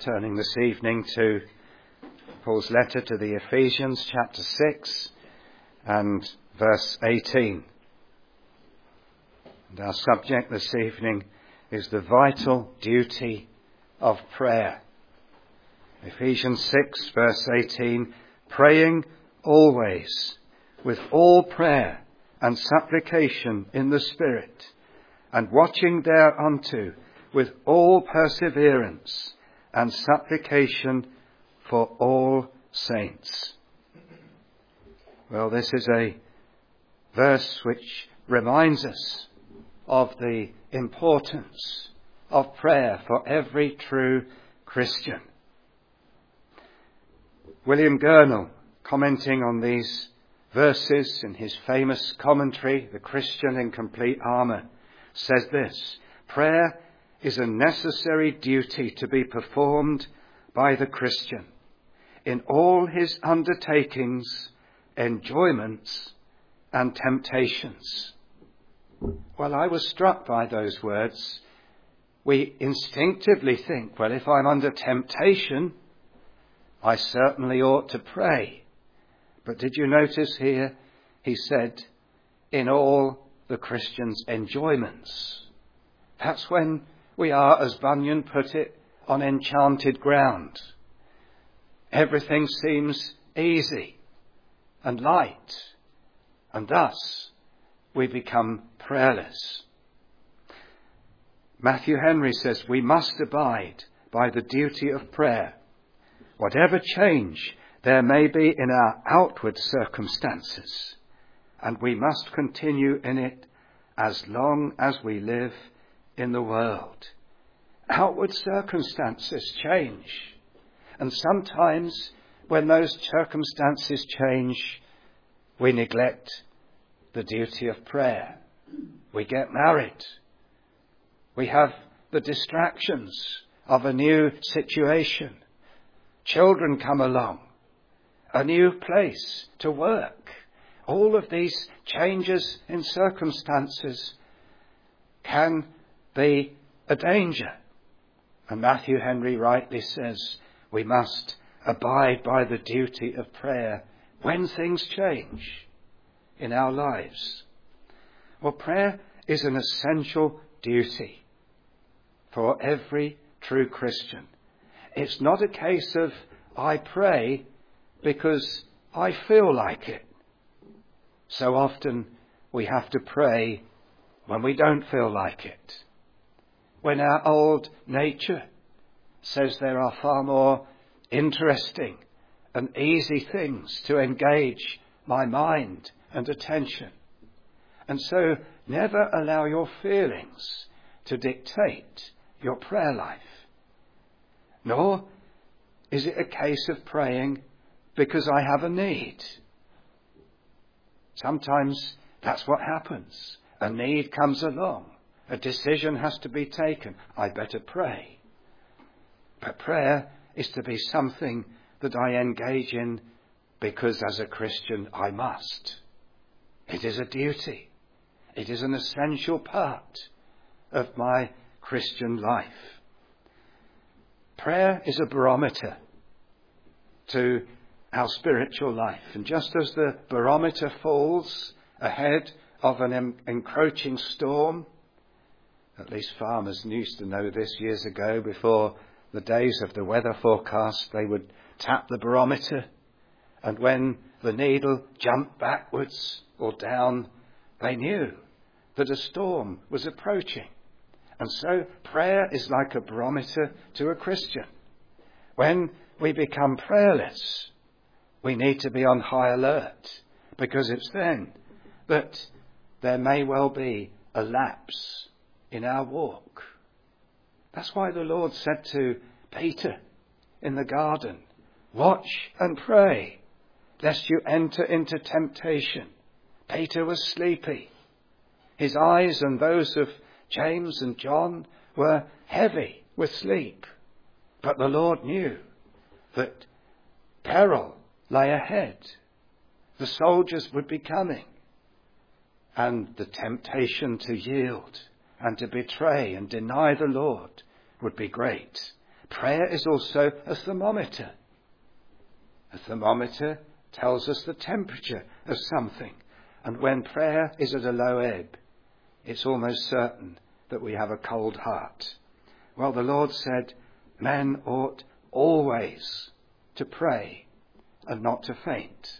turning this evening to Paul's letter to the Ephesians, chapter 6 and verse 18. And our subject this evening is the vital duty of prayer. Ephesians 6 verse 18, praying always with all prayer and supplication in the Spirit, and watching thereunto with all perseverance and supplication for all saints. Well, this is a verse which reminds us of the importance of prayer for every true Christian. William Gurnall, commenting on these verses in his famous commentary, The Christian in Complete Armour, says this: prayer is a necessary duty to be performed by the Christian in all his undertakings, enjoyments and temptations. Well, I was struck by those words. We instinctively think, well, if I'm under temptation, I certainly ought to pray. But did you notice here, he said, in all the Christian's enjoyments. That's when we are, as Bunyan put it, on enchanted ground. Everything seems easy and light, and thus we become prayerless. Matthew Henry says we must abide by the duty of prayer, whatever change there may be in our outward circumstances, and we must continue in it as long as we live in the world. Outward circumstances change, and sometimes when those circumstances change, we neglect the duty of prayer. We get married. We have the distractions of a new situation. Children come along. A new place to work. All of these changes in circumstances can be a danger. And Matthew Henry rightly says we must abide by the duty of prayer when things change in our lives. Well, prayer is an essential duty for every true Christian. It's not a case of I pray because I feel like it. So often we have to pray when we don't feel like it. When our old nature says there are far more interesting and easy things to engage my mind and attention. And so never allow your feelings to dictate your prayer life. Nor is it a case of praying because I have a need. Sometimes that's what happens. A need comes along. A decision has to be taken. I better pray. But prayer is to be something that I engage in because as a Christian I must. It is a duty. It is an essential part of my Christian life. Prayer is a barometer to our spiritual life. And just as the barometer falls ahead of an encroaching storm, at least farmers used to know this years ago, before the days of the weather forecast, they would tap the barometer, and when the needle jumped backwards or down, they knew that a storm was approaching. And so prayer is like a barometer to a Christian. When we become prayerless, we need to be on high alert, because it's then that there may well be a lapse in our walk. That's why the Lord said to Peter in the garden, watch and pray, lest you enter into temptation. Peter was sleepy. His eyes and those of James and John were heavy with sleep. But the Lord knew that peril lay ahead. The soldiers would be coming. And the temptation to yield and to betray and deny the Lord would be great. prayer is also a thermometer. A thermometer tells us the temperature of something. And when prayer is at a low ebb, it's almost certain that we have a cold heart. Well, the Lord said, men ought always to pray and not to faint.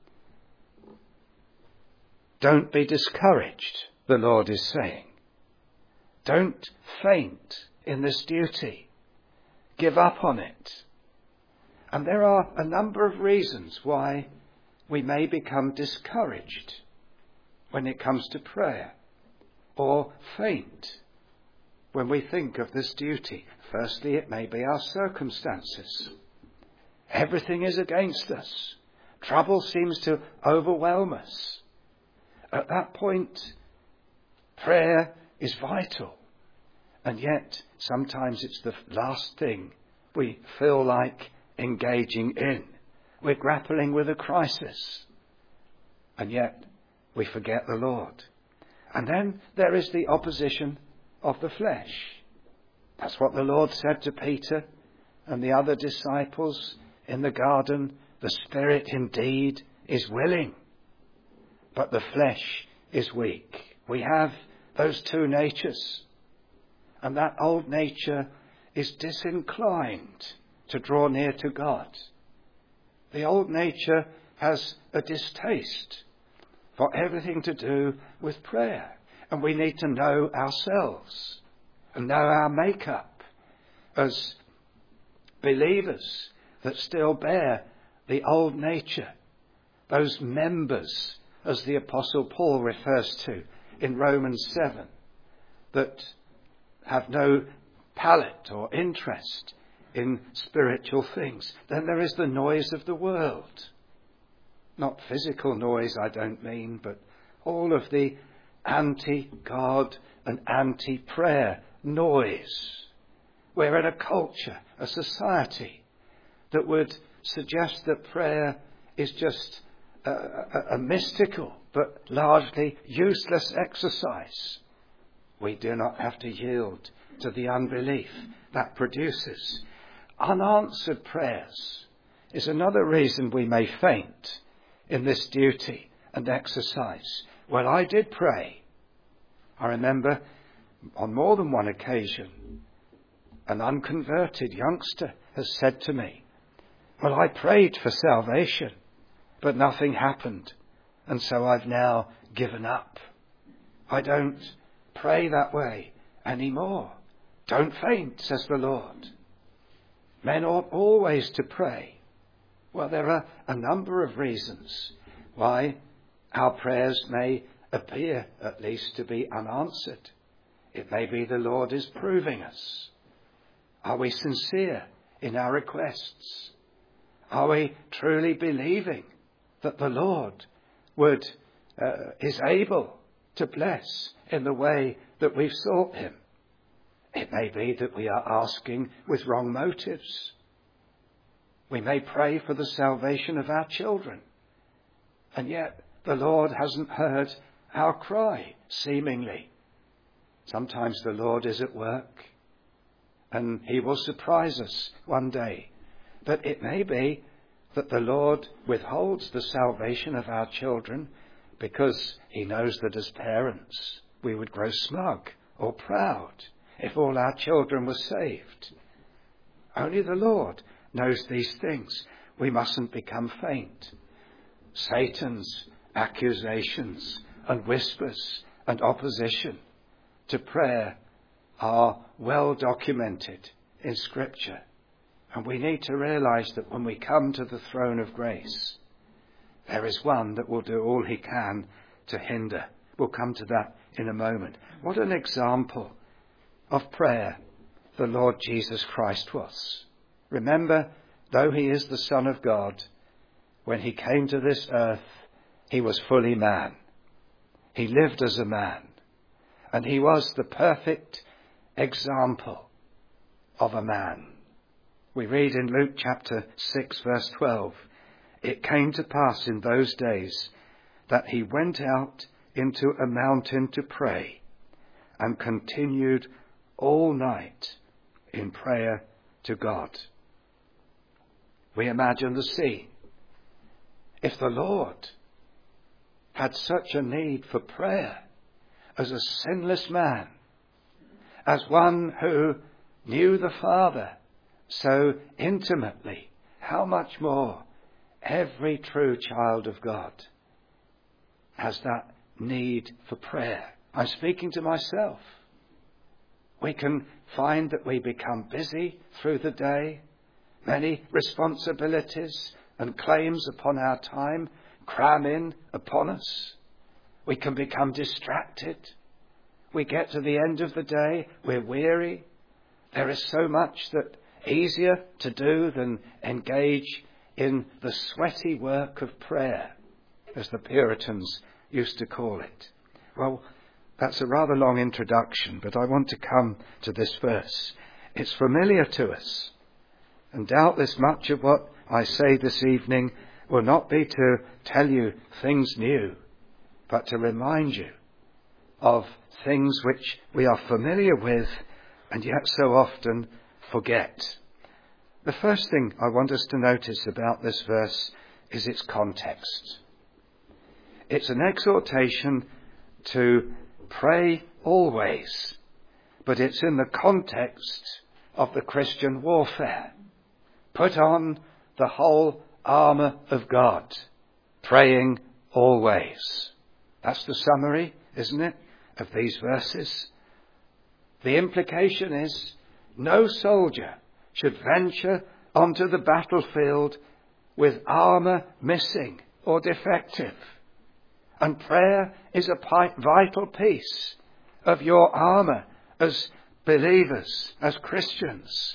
Don't be discouraged, the Lord is saying. Don't faint in this duty. Give up on it. And there are a number of reasons why we may become discouraged when it comes to prayer, or faint when we think of this duty. Firstly, it may be our circumstances. Everything is against us. Trouble seems to overwhelm us. At that point, prayer is vital. And yet, sometimes it's the last thing we feel like engaging in. We're grappling with a crisis. And yet, we forget the Lord. And then there is the opposition of the flesh. That's what the Lord said to Peter and the other disciples in the garden. The spirit indeed is willing, but the flesh is weak. We have those two natures. And that old nature is disinclined to draw near to God. The old nature has a distaste for everything to do with prayer. And we need to know ourselves and know our makeup as believers that still bear the old nature. Those members, as the Apostle Paul refers to in Romans 7, that have no palate or interest in spiritual things. Then there is the noise of the world. Not physical noise, I don't mean, but all of the anti-God and anti-prayer noise. We're in a culture, a society, that would suggest that prayer is just a mystical but largely useless exercise. We do not have to yield to the unbelief that produces. Unanswered prayers is another reason we may faint in this duty and exercise. Well, I did pray. I remember on more than one occasion, an unconverted youngster has said to me, well, I prayed for salvation, but nothing happened, and so I've now given up. I don't pray that way anymore. Don't faint, says the Lord. Men ought always to pray. Well, there are a number of reasons why our prayers may appear, at least, to be unanswered. It may be the Lord is proving us. Are we sincere in our requests? Are we truly believing that the Lord is able to bless in the way that we've sought him? It may be that we are asking with wrong motives. We may pray for the salvation of our children, and yet the Lord hasn't heard our cry, seemingly. Sometimes the Lord is at work, and he will surprise us one day. But it may be that the Lord withholds the salvation of our children because he knows that as parents we would grow smug or proud if all our children were saved. Only the Lord knows these things. We mustn't become faint. Satan's accusations and whispers and opposition to prayer are well documented in Scripture. And we need to realize that when we come to the throne of grace, there is one that will do all he can to hinder. We'll come to that in a moment. What an example of prayer the Lord Jesus Christ was. Remember, though he is the Son of God, when he came to this earth, he was fully man. He lived as a man, and he was the perfect example of a man. We read in Luke chapter 6, verse 12, it came to pass in those days that he went out into a mountain to pray and continued all night in prayer to God. We imagine the scene. If the Lord had such a need for prayer as a sinless man, as one who knew the Father so intimately, how much more every true child of God has that need for prayer. I'm speaking to myself. We can find that we become busy through the day. Many responsibilities and claims upon our time cram in upon us. We can become distracted. We get to the end of the day, we're weary. There is so much that easier to do than engage in the sweaty work of prayer, as the Puritans used to call it. Well, that's a rather long introduction, but I want to come to this verse. It's familiar to us, and doubtless much of what I say this evening will not be to tell you things new, but to remind you of things which we are familiar with and yet so often forget. The first thing I want us to notice about this verse is its context. It's an exhortation to pray always, but it's in the context of the Christian warfare. Put on the whole armour of God, praying always. That's the summary, isn't it, of these verses? The implication is no soldier should venture onto the battlefield with armour missing or defective. And prayer is a vital piece of your armour as believers, as Christians.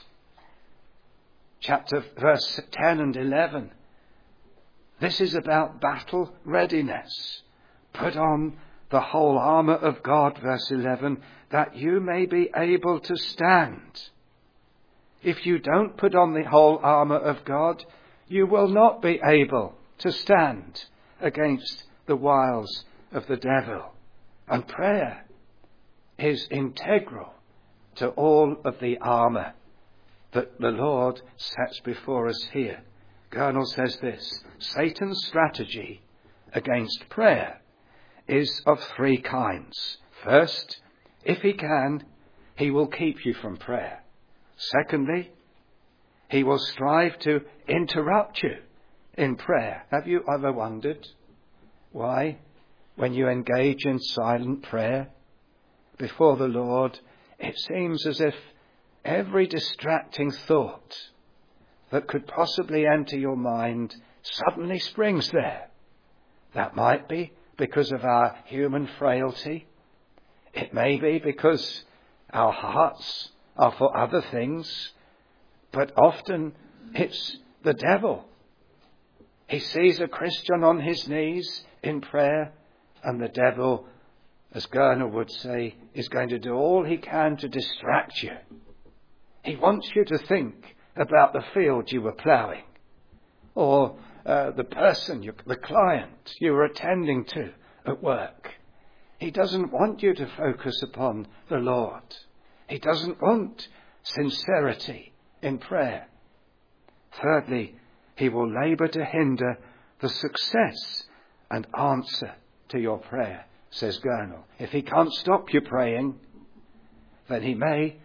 Verse 10 and 11. This is about battle readiness. Put on the whole armour of God, verse 11, that you may be able to stand. If you don't put on the whole armour of God, you will not be able to stand against the wiles of the devil. And prayer is integral to all of the armour that the Lord sets before us here. Gurnall says this: Satan's strategy against prayer is of three kinds. First, if he can, he will keep you from prayer. Secondly, he will strive to interrupt you in prayer. Have you ever wondered why, when you engage in silent prayer before the Lord, it seems as if every distracting thought that could possibly enter your mind suddenly springs there? That might be because of our human frailty. It may be because our hearts are for other things, but often it's the devil. He sees a Christian on his knees in prayer, and the devil, as Gurnall would say, is going to do all he can to distract you. He wants you to think about the field you were ploughing, or the person, the client you were attending to at work. He doesn't want you to focus upon the Lord. He doesn't want sincerity in prayer. Thirdly, he will labour to hinder the success and answer to your prayer, says Gurnall. If he can't stop you praying, then he may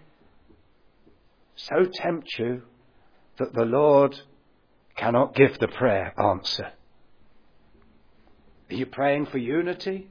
so tempt you that the Lord cannot give the prayer answer. Are you praying for unity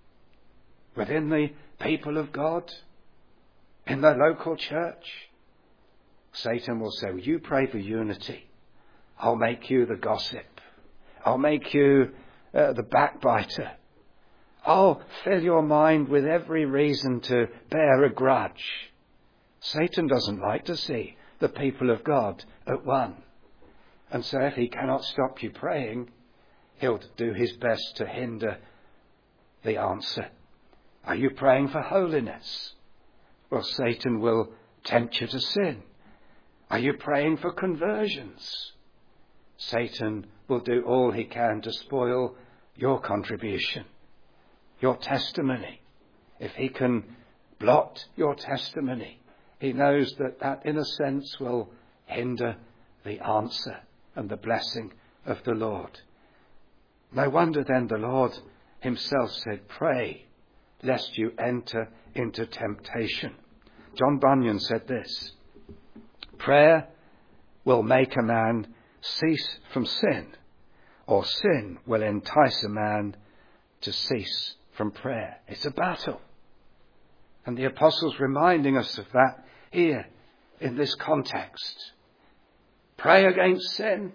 within the people of God, in the local church? Satan will say, you pray for unity. I'll make you the gossip. I'll make you the backbiter. I'll fill your mind with every reason to bear a grudge. Satan doesn't like to see the people of God at one. And so if he cannot stop you praying, he'll do his best to hinder the answer. Are you praying for holiness? Well, Satan will tempt you to sin. Are you praying for conversions? Satan will do all he can to spoil your contribution, your testimony. If he can blot your testimony, he knows that in a sense will hinder the answer and the blessing of the Lord. No wonder then the Lord himself said, pray lest you enter into temptation. John Bunyan said this, prayer will make a man cease from sin, or sin will entice a man to cease from prayer. It's a battle. And the apostle's reminding us of that here in this context. Pray against sin,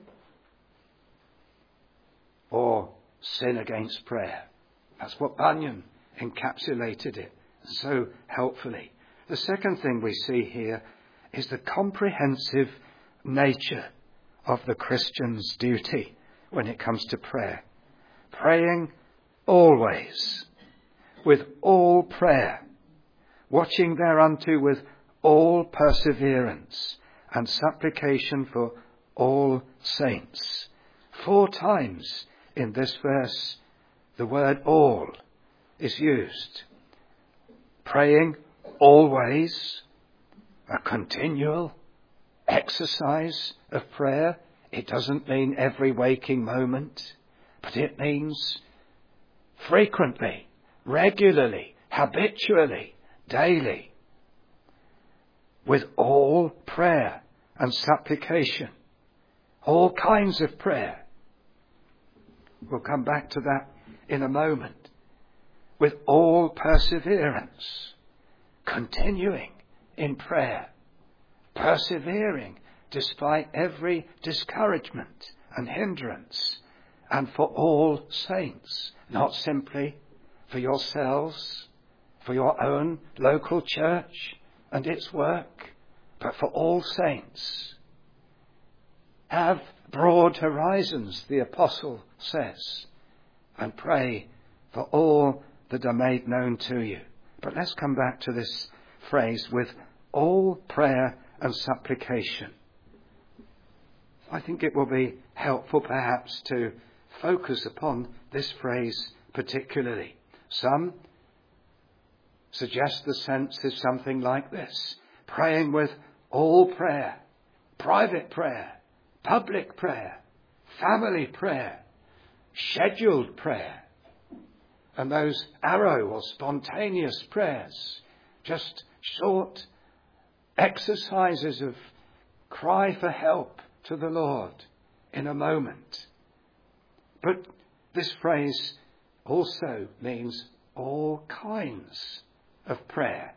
or sin against prayer. That's what Bunyan encapsulated it so helpfully. The second thing we see here is the comprehensive nature of the Christian's duty when it comes to prayer. Praying always, with all prayer, watching thereunto with all perseverance and supplication for all saints. 4 times in this verse, the word all is used. Praying always, a continual exercise of prayer. It doesn't mean every waking moment, but it means frequently, regularly, habitually, daily, with all prayer and supplication, all kinds of prayer. We'll come back to that in a moment. With all perseverance, continuing in prayer, persevering despite every discouragement and hindrance, and for all saints, not simply for yourselves, for your own local church and its work, but for all saints. Have broad horizons, the apostle says, and pray for all that are made known to you. But let's come back to this phrase, with all prayer and supplication. I think it will be helpful perhaps to focus upon this phrase particularly. Some suggest the sense is something like this: praying with all prayer, private prayer, public prayer, family prayer, scheduled prayer, and those arrow or spontaneous prayers, just short exercises of cry for help to the Lord in a moment. But this phrase also means all kinds of prayer.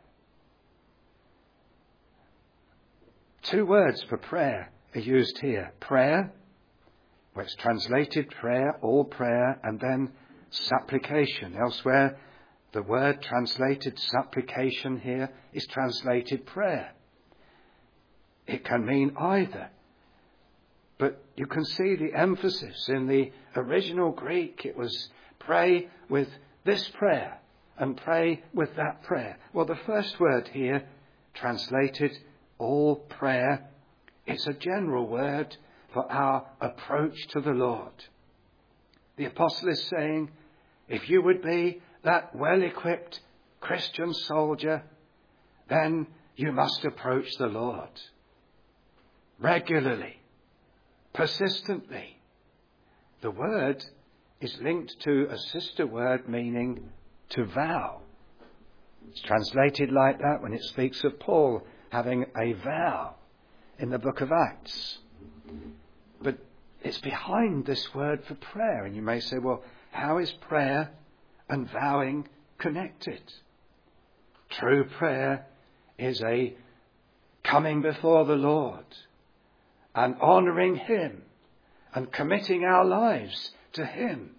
2 words for prayer are used here. Prayer, where it's translated prayer, all prayer, and then supplication. Elsewhere, the word translated supplication here is translated prayer. It can mean either. But you can see the emphasis in the original Greek. It was pray with this prayer and pray with that prayer. Well, the first word here, translated all prayer, it's a general word for our approach to the Lord. The apostle is saying, if you would be that well-equipped Christian soldier, then you must approach the Lord regularly, persistently. The word is linked to a sister word meaning to vow. It's translated like that when it speaks of Paul having a vow in the book of Acts. But it's behind this word for prayer. And you may say, well, how is prayer and vowing connected? True prayer is a coming before the Lord and honouring him and committing our lives to him.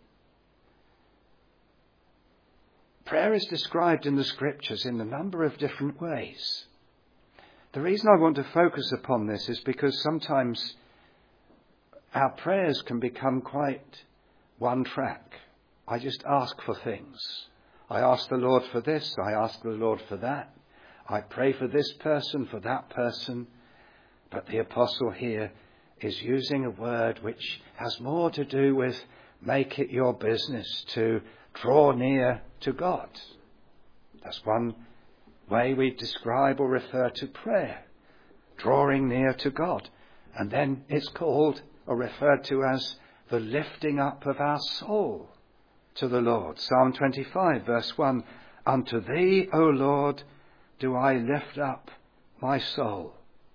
Prayer is described in the scriptures in a number of different ways. The reason I want to focus upon this is because sometimes our prayers can become quite one track. I just ask for things. I ask the Lord for this, I ask the Lord for that. I pray for this person, for that person. But the apostle here is using a word which has more to do with make it your business to draw near to God. That's one way we describe or refer to prayer, drawing near to God. And then it's called or referred to as the lifting up of our soul to the Lord. Psalm 25 verse 1, unto thee, O Lord, do I lift up my soul.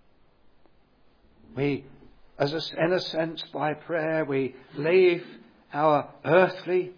We, in a sense, by prayer, we leave our earthly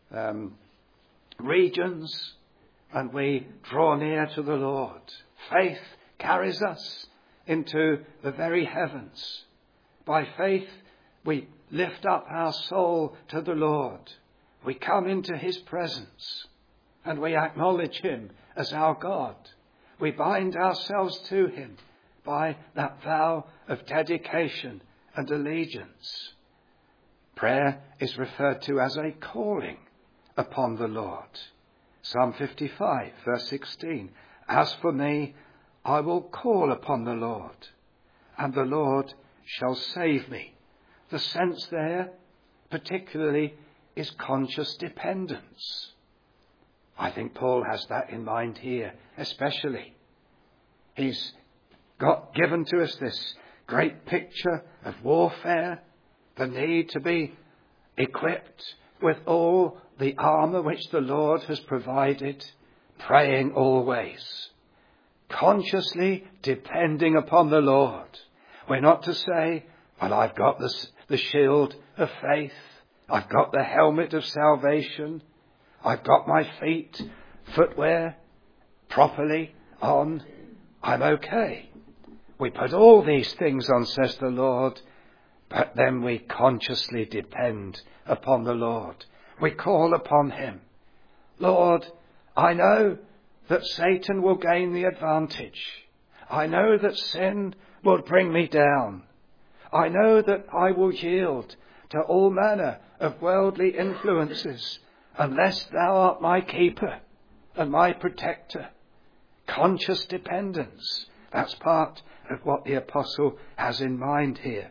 regions and we draw near to the Lord. Faith carries us into the very heavens. By faith, we lift up our soul to the Lord. We come into his presence and we acknowledge him as our God. We bind ourselves to him by that vow of dedication and allegiance. Prayer is referred to as a calling upon the Lord. Psalm 55 verse 16, as for me, I will call upon the Lord, and the Lord shall save me. The sense there, particularly, is conscious dependence. I think Paul has that in mind here, especially. He's given to us this great picture of warfare, the need to be equipped with all the armour which the Lord has provided, praying always, consciously depending upon the Lord. We're not to say, well, I've got the shield of faith, I've got the helmet of salvation, I've got my footwear properly on, I'm okay. We put all these things on, says the Lord, but then we consciously depend upon the Lord. We call upon him. Lord, I know that Satan will gain the advantage. I know that sin will bring me down. I know that I will yield to all manner of worldly influences unless thou art my keeper and my protector. Conscious dependence. That's part of what the apostle has in mind here.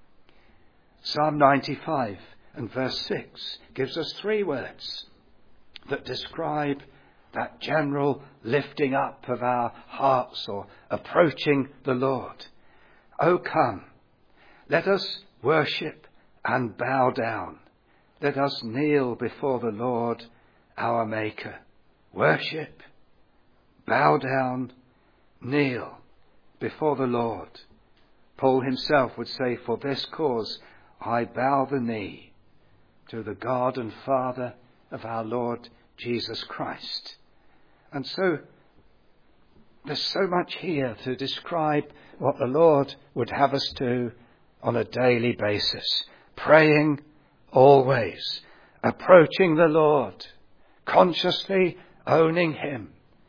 Psalm 95 and verse 6 gives us 3 words that describe that general lifting up of our hearts or approaching the Lord. O come, let us worship and bow down. Let us kneel before the Lord our Maker. Worship, bow down, kneel before the Lord. Paul himself would say, for this cause I bow the knee to the God and Father of our Lord Jesus Christ. And so there's so much here to describe what the Lord would have us do on a daily basis. Praying always, approaching the Lord, consciously owning him,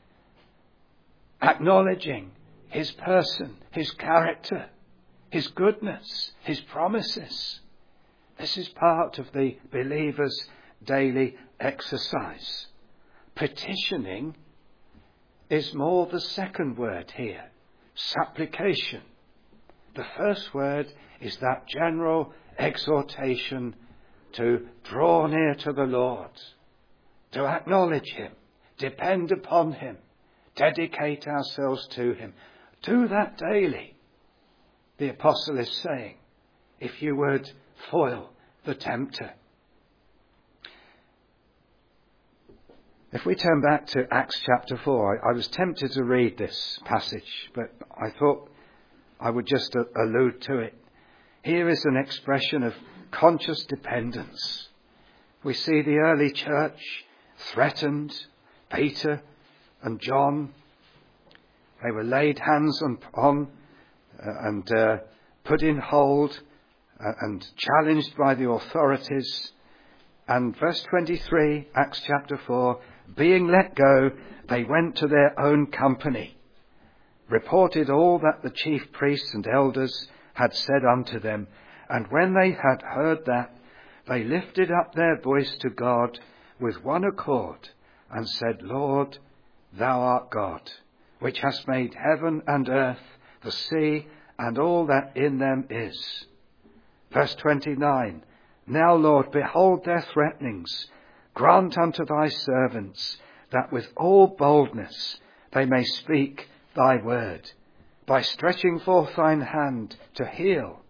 acknowledging his person, his character, his goodness, his promises. This is part of the believer's daily exercise. Petitioning is more the second word here, supplication. The first word is that general exhortation to draw near to the Lord, to acknowledge him, depend upon him, dedicate ourselves to him. Do that daily. The apostle is saying, if you would foil the tempter. If we turn back to Acts chapter 4, I was tempted to read this passage, but I thought I would just allude to it. Here is an expression of conscious dependence. We see the early church threatened, Peter and John. They were laid hands on and put in hold and challenged by the authorities. And verse 23, Acts chapter 4, being let go, they went to their own company, reported all that the chief priests and elders had said unto them. And when they had heard that, they lifted up their voice to God with one accord and said, Lord, thou art God, which hast made heaven and earth, the sea, and all that in them is. Verse 29, now, Lord, behold their threatenings. Grant unto thy servants that with all boldness they may speak thy word, by stretching forth thine hand to heal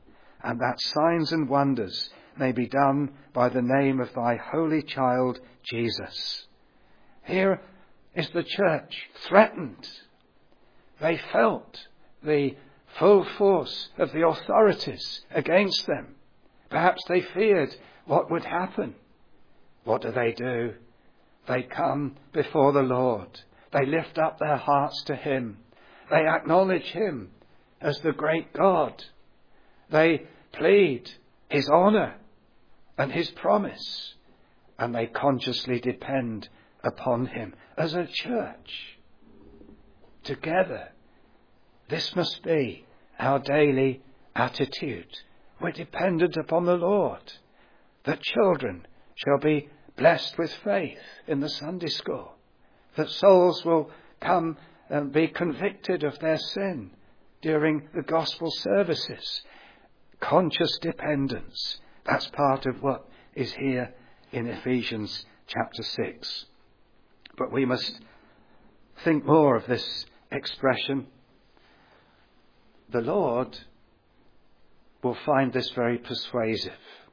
and that signs and wonders may be done by the name of thy holy child, Jesus. Here is the church threatened. They felt the full force of the authorities against them. Perhaps they feared what would happen. What do? They come before the Lord. They lift up their hearts to him. They acknowledge him as the great God. They plead his honour and his promise, and they consciously depend upon him as a church. Together, this must be our daily attitude. We're dependent upon the Lord, that children shall be blessed with faith in the Sunday school, that souls will come and be convicted of their sin during the gospel services. Conscious dependence, that's part of what is here in Ephesians chapter 6. But we must think more of this expression. The Lord will find this very persuasive.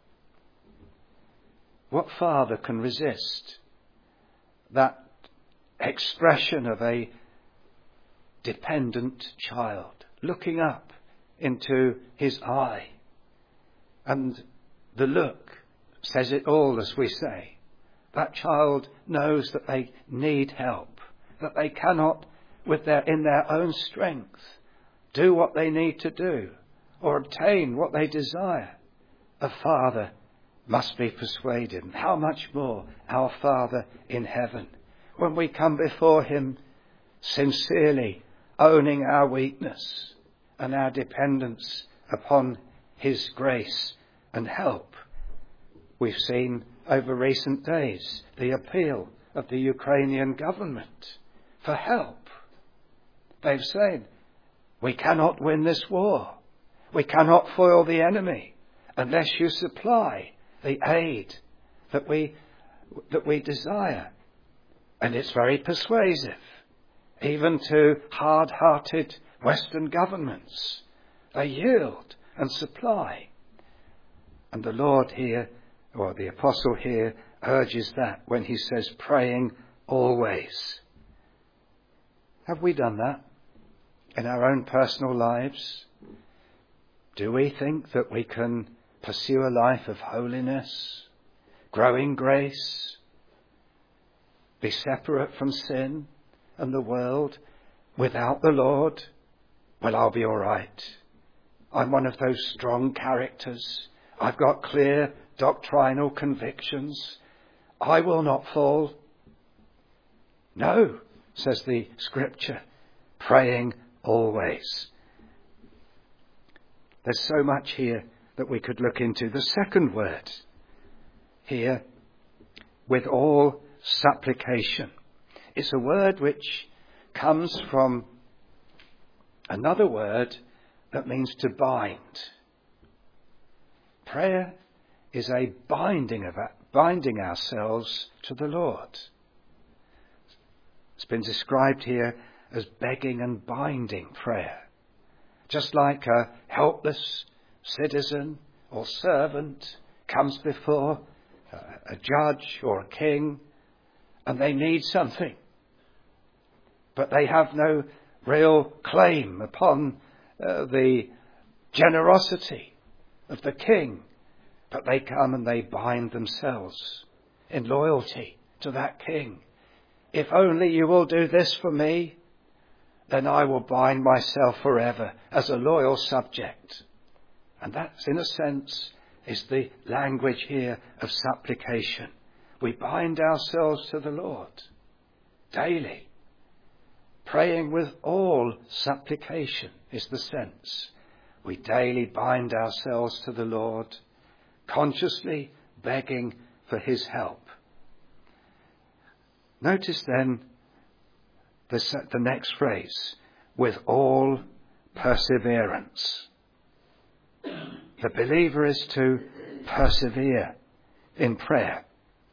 What father can resist that expression of a dependent child looking up into his eye? And the look says it all, as we say. That child knows that they need help, that they cannot, in their own strength, do what they need to do or obtain what they desire. A father must be persuaded. And how much more our Father in heaven, when we come before him sincerely, owning our weakness and our dependence upon his grace and help. We've seen over recent days the appeal of the Ukrainian government for help. They've said, we cannot win this war. We cannot foil the enemy unless you supply the aid that we desire. And it's very persuasive, even to hard-hearted Western governments. They yield and supply. And the Lord here, or the apostle here, urges that when he says praying always. Have we done that in our own personal lives? Do we think that we can pursue a life of holiness, grow in grace, be separate from sin and the world without the Lord? Well, I'll be all right. I'm one of those strong characters. I've got clear doctrinal convictions. I will not fall. No, says the scripture, praying always. There's so much here that we could look into. The second word here, with all supplication, is a word which comes from another word that means to bind. Prayer is a binding ourselves to the Lord. It's been described here as begging and binding prayer. Just like a helpless citizen or servant comes before a judge or a king and they need something, but they have no real claim upon the generosity of the king, but they come and they bind themselves in loyalty to that king. If only you will do this for me, then I will bind myself forever as a loyal subject. And that, in a sense, is the language here of supplication. We bind ourselves to the Lord daily. Praying with all supplication is the sense. We daily bind ourselves to the Lord, consciously begging for his help. Notice then the next phrase, with all perseverance. The believer is to persevere in prayer.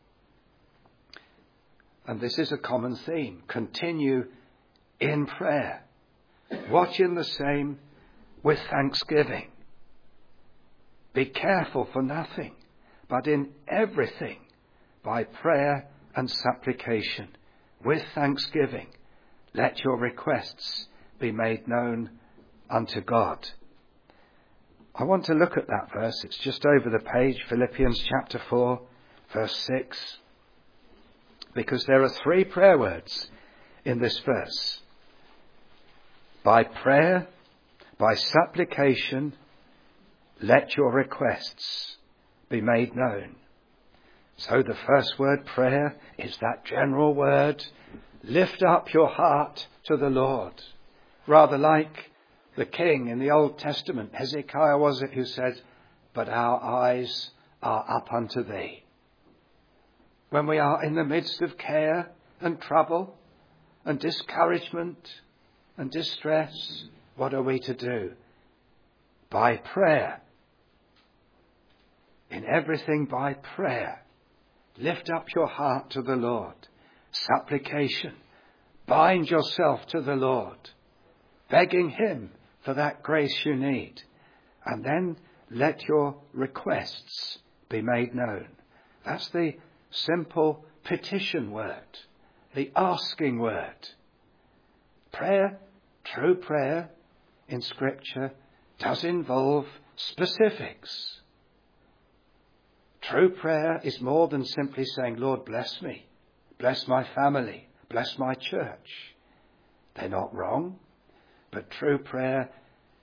And this is a common theme. Continue in prayer. Watch in the same with thanksgiving. Be careful for nothing, but in everything, by prayer and supplication, with thanksgiving, let your requests be made known unto God. I want to look at that verse. It's just over the page, Philippians chapter 4, verse 6. Because there are 3 prayer words in this verse. By prayer, by supplication, let your requests be made known. So the first word, prayer, is that general word. Lift up your heart to the Lord. Rather like the king in the Old Testament, Hezekiah was it, who said, but our eyes are up unto thee. When we are in the midst of care and trouble and discouragement and distress, what are we to do? By prayer. In everything by prayer. Lift up your heart to the Lord. Supplication. Bind yourself to the Lord. Begging him for that grace you need. And then let your requests be made known. That's the simple petition word. The asking word. Prayer, true prayer in Scripture does involve specifics. True prayer is more than simply saying, Lord, bless me, bless my family, bless my church. They're not wrong, but true prayer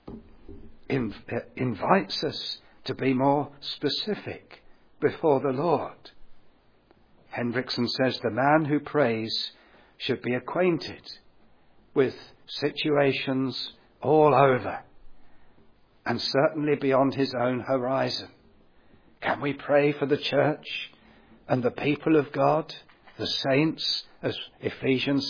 invites us to be more specific before the Lord. Hendrickson says the man who prays should be acquainted with situations all over and certainly beyond his own horizon. Can we pray for the church and the people of God, the saints, as Ephesians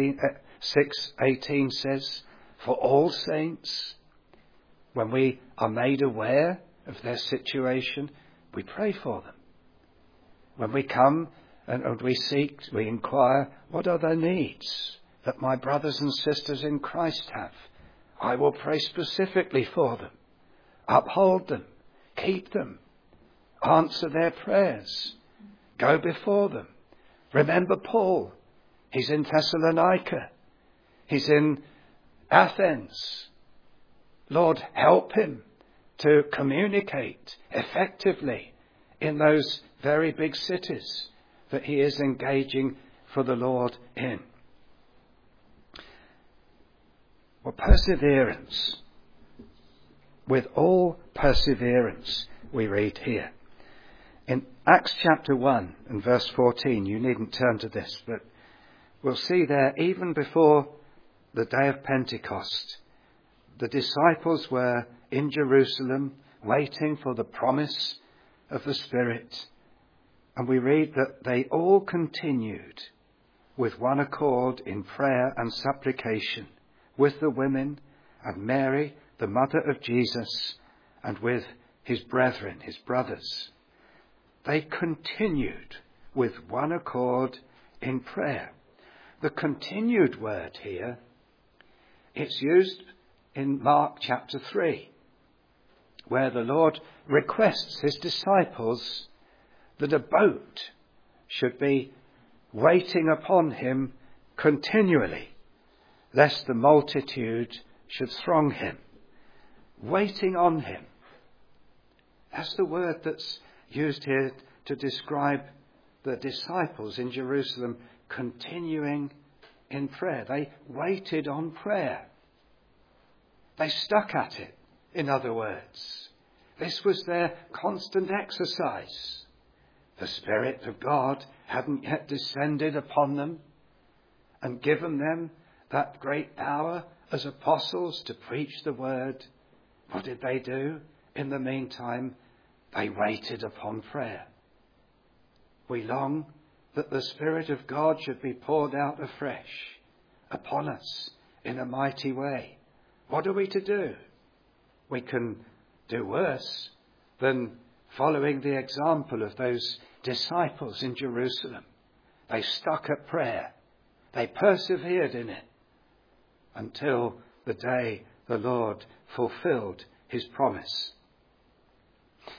6:18 says, for all saints? When we are made aware of their situation, we pray for them. When we come and we inquire, what are their needs that my brothers and sisters in Christ have? I will pray specifically for them. Uphold them. Keep them. Answer their prayers. Go before them. Remember Paul. He's in Thessalonica. He's in Athens. Lord, help him to communicate effectively in those very big cities that he is engaging for the Lord in. Well, perseverance. With all perseverance, we read here. In Acts chapter 1 and verse 14, you needn't turn to this, but we'll see there, even before the day of Pentecost, the disciples were in Jerusalem waiting for the promise of the Spirit. And we read that they all continued with one accord in prayer and supplication with the women and Mary, the mother of Jesus, and with his brethren, his brothers. They continued with one accord in prayer. The continued word here, it's used in Mark chapter 3, where the Lord requests his disciples that a boat should be waiting upon him continually, lest the multitude should throng him. Waiting on him. That's the word that's used here to describe the disciples in Jerusalem continuing in prayer. They waited on prayer. They stuck at it, in other words. This was their constant exercise. The Spirit of God hadn't yet descended upon them and given them that great power as apostles to preach the word. What did they do? In the meantime, they waited upon prayer. We long that the Spirit of God should be poured out afresh upon us in a mighty way. What are we to do? We can do worse than following the example of those disciples in Jerusalem. They stuck at prayer. They persevered in it until the day the Lord fulfilled his promise.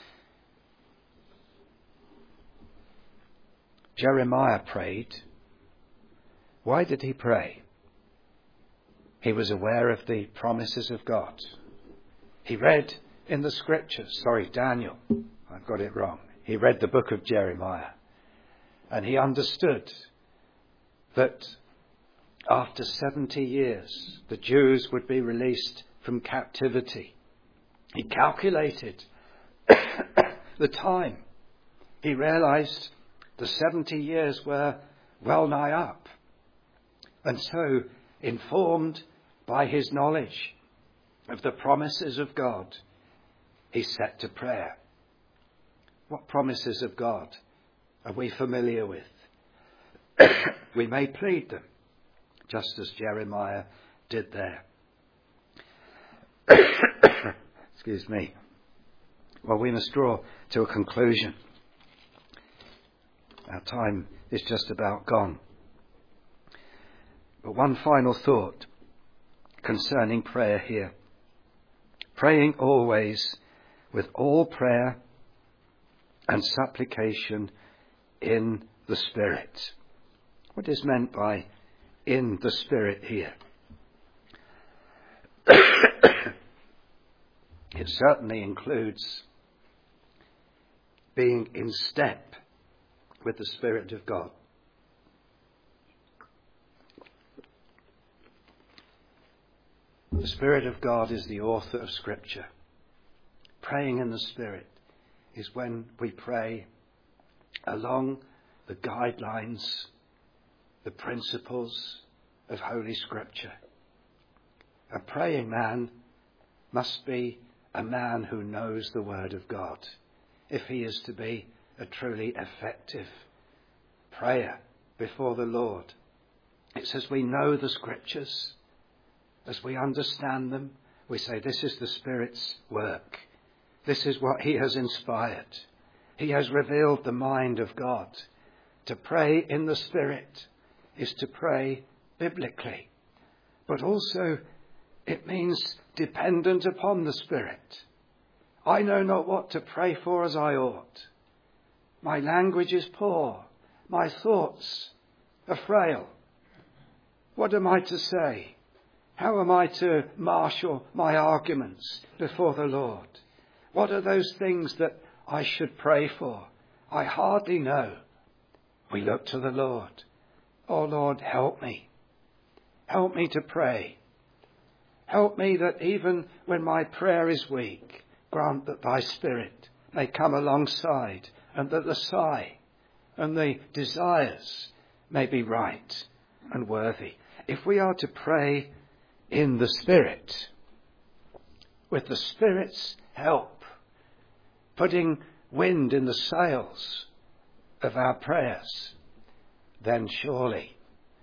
Jeremiah prayed. Why did he pray? He was aware of the promises of God. He read in the scriptures, Daniel, I've got it wrong. He read the book of Jeremiah, and he understood that after 70 years, the Jews would be released from captivity. He calculated the time. He realized the 70 years were well nigh up. And so, informed by his knowledge of the promises of God, he set to prayer. What promises of God are we familiar with? We may plead them, just as Jeremiah did there. Excuse me. Well, we must draw to a conclusion. Our time is just about gone. But one final thought concerning prayer here. Praying always with all prayer and supplication in the Spirit. What is meant by in the Spirit here? It certainly includes being in step with the Spirit of God. The Spirit of God is the author of Scripture. Praying in the Spirit is when we pray along the guidelines, the principles of Holy Scripture. A praying man must be a man who knows the Word of God if he is to be a truly effective prayer before the Lord. It's as we know the Scriptures, as we understand them, we say this is the Spirit's work. This is what he has inspired. He has revealed the mind of God. To pray in the Spirit is to pray biblically, but also it means dependent upon the Spirit. I know not what to pray for as I ought. My language is poor. My thoughts are frail. What am I to say? How am I to marshal my arguments before the Lord? What are those things that I should pray for? I hardly know. We look to the Lord. Oh Lord, help me. Help me to pray. Help me that even when my prayer is weak, grant that thy Spirit may come alongside and that the sigh and the desires may be right and worthy. If we are to pray in the Spirit, with the Spirit's help, putting wind in the sails of our prayers, then surely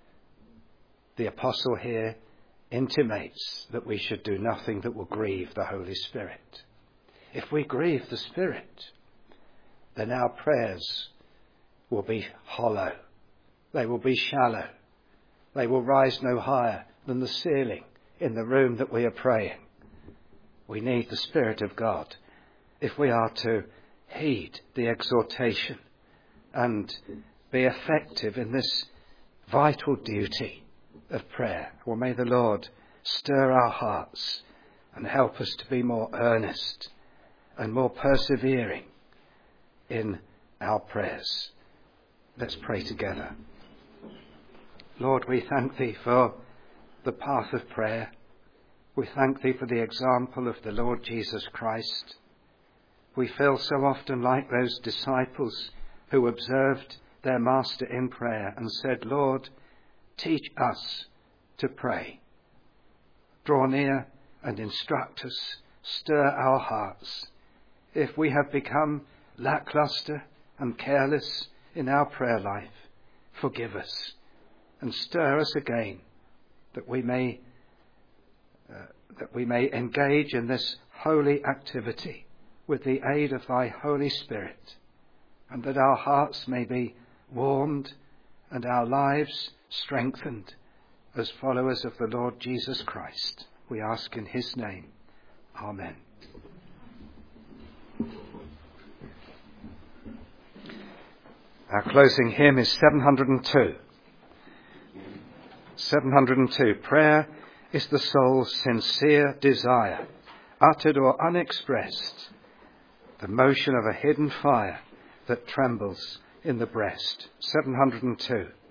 the apostle here intimates that we should do nothing that will grieve the Holy Spirit. If we grieve the Spirit, then our prayers will be hollow. They will be shallow. They will rise no higher than the ceiling in the room that we are praying. We need the Spirit of God if we are to heed the exhortation and be effective in this vital duty of prayer. Well, may the Lord stir our hearts and help us to be more earnest and more persevering in our prayers. Let's pray together. Lord, we thank thee for the path of prayer. We thank thee for the example of the Lord Jesus Christ. We feel so often like those disciples who observed their master in prayer and said, Lord, teach us to pray. Draw near and instruct us. Stir our hearts. If we have become lackluster and careless in our prayer life, forgive us and stir us again that we may engage in this holy activity with the aid of thy Holy Spirit, and that our hearts may be warmed and our lives strengthened as followers of the Lord Jesus Christ. We ask in his name. Amen. Our closing hymn is 702. 702. Prayer is the soul's sincere desire, uttered or unexpressed, the motion of a hidden fire that trembles in the breast. 702.